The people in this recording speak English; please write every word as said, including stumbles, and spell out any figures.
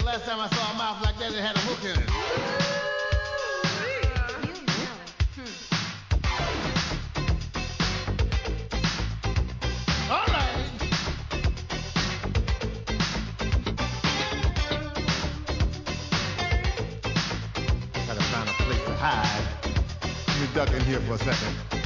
Last time I saw a mouth like that, it had a hook in it. All right. Gotta find a place to hide. Let me duck in here for a second.